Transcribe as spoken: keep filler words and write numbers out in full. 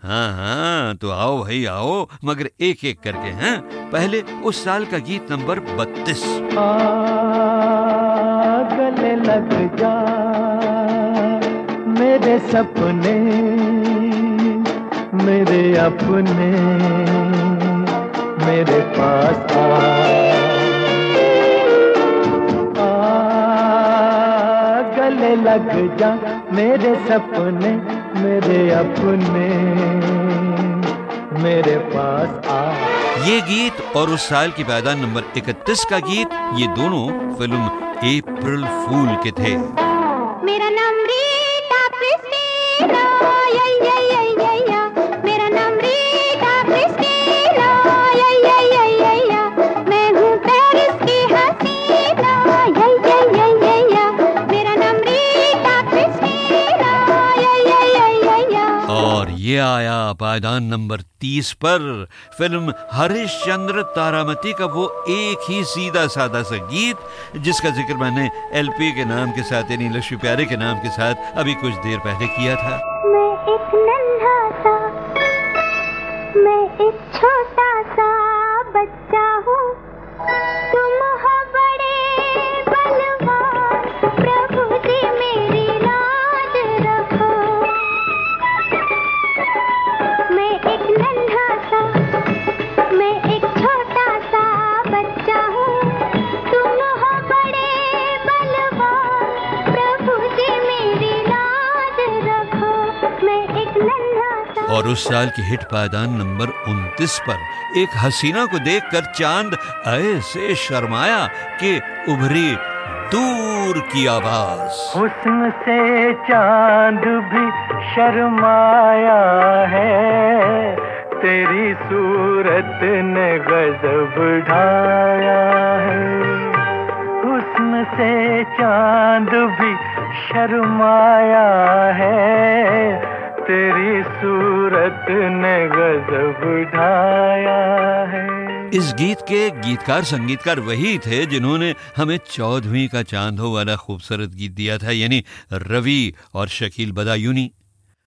हाँ हाँ, तो आओ भाई आओ, मगर एक एक करके हैं। पहले उस साल का गीत नंबर बत्तीस। गले लग जा मेरे सपने, मेरे अपने, मेरे पास आ, आ गले लग जा मेरे सपने, मेरे अपने, मेरे पास आ। ये गीत और उस साल की पैदान नंबर इकतीस का गीत, ये दोनों फिल्म अप्रैल फूल के थे। मेरा नाम रीटा क्रिस्टीना, या या या या या, मेरा नाम रीटा क्रिस्टीना, या या या या या, मैं हूँ पेरिस की हसीना, या या या या या, मेरा नाम रीटा क्रिस्टीना, या या या या या। और ये आया पायदान नंबर तीस पर, फिल्म हरिश्चंद्र तारामती का वो एक ही सीधा साधा सा गीत जिसका जिक्र मैंने एलपी के नाम के साथ यानी लक्ष्मी प्यारे के नाम के साथ अभी कुछ देर पहले किया था। मैं एक नन्हा सा, मैं एक छोटा सा बच्चा हूँ, तुम हो बड़े बलवान, प्रभु जी मेरी लाज रखो। मैं एक नन्हा सा, मैं एक छोटा सा बच्चा हूँ, तुम हो बड़े बलवान, प्रभु जी मेरी लाज रखो। मैं एक नन्हा सा। और उस साल की हिट पायदान नंबर उनतीस पर एक हसीना को देखकर चांद ऐसे शर्माया कि उभरी दूर की आवाज। हुस्न से चांद भी शर्माया है, तेरी सूरत ने गजब ढाया है। हुस्न से चांद भी शर्माया है, तेरी सूरत ने गजब ढाया है। इस गीत के गीतकार संगीतकार वही थे जिन्होंने हमें चौदहवीं का चांद हो वाला खूबसूरत गीत दिया था, यानी रवि और शकील बदायूनी।